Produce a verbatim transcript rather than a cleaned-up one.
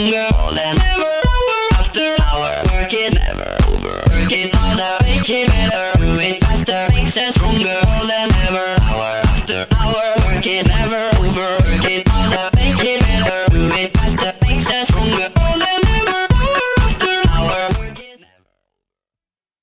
stronger than ever. After hour, work is never over. Work it harder, make it better. Do it faster, makes us stronger.